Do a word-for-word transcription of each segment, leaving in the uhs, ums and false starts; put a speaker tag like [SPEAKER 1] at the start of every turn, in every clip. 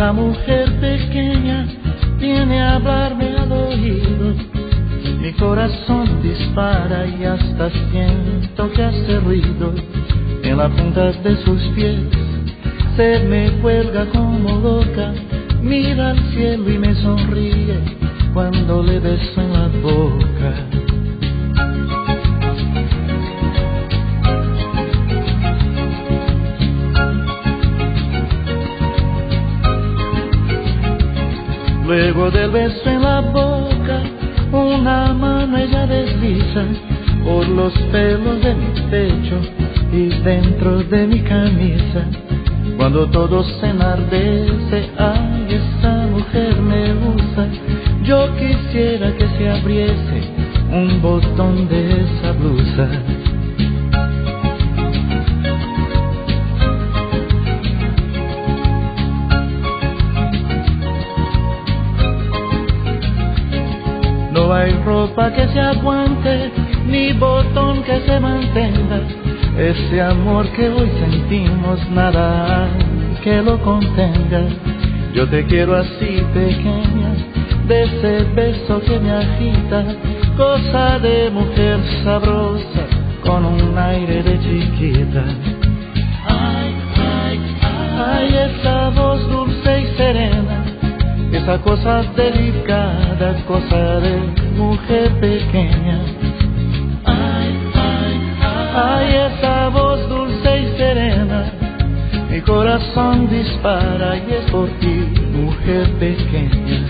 [SPEAKER 1] Una mujer pequeña viene a hablarme al oído. Mi corazón dispara y hasta siento que hace ruido. En la punta de sus pies se me cuelga como loca. Mira al cielo y me sonríe cuando le beso en la boca. Luego del beso en la boca, una mano ella desliza por los pelos de mi pecho y dentro de mi camisa. Cuando todo se enardece, ay, esa mujer me usa. Yo quisiera que se abriese un botón de esa blusa. No hay ropa que se aguante, ni botón que se mantenga. Ese amor que hoy sentimos, nada hay que lo contenga. Yo te quiero así pequeña, de ese beso que me agita, cosa de mujer sabrosa, con un aire de chiquita. Ay, ay, ay, ay, esa voz dulce y serena, esa cosa delicada, cosa de mujer pequeña. Ay, ay, ay, ay, esa voz dulce y serena, mi corazón dispara y es por ti, mujer pequeña.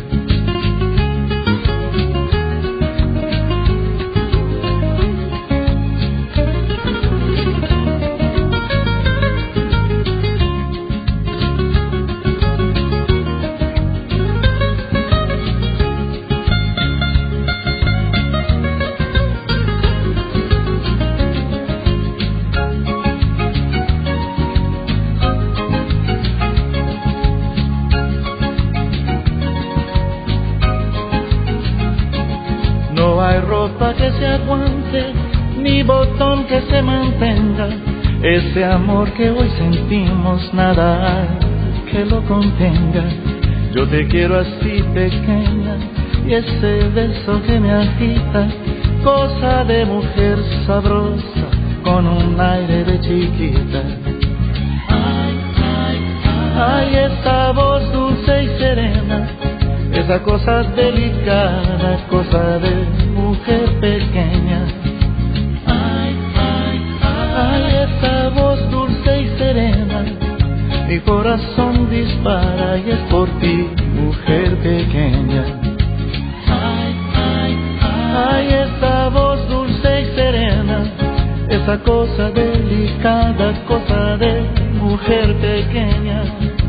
[SPEAKER 1] No hay ropa que se aguante, ni botón que se mantenga. Ese amor que hoy sentimos, nada hay que lo contenga. Yo te quiero así pequeña, y ese beso que me agita, cosa de mujer sabrosa, con un aire de chiquita. Ay, ay, ay, ay, esa voz dulce y serena, esa cosa delicada, cosa de mujer pequeña. Ay, ay, ay, ay, esa voz dulce y serena, mi corazón dispara y es por ti, mujer pequeña. Ay, ay, ay, ay, esa voz dulce y serena, esa cosa delicada, cosa de mujer pequeña.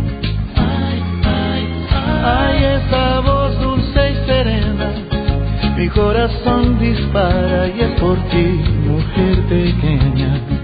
[SPEAKER 1] Ay, esa voz dulce y serena, mi corazón dispara y es por ti, mujer pequeña.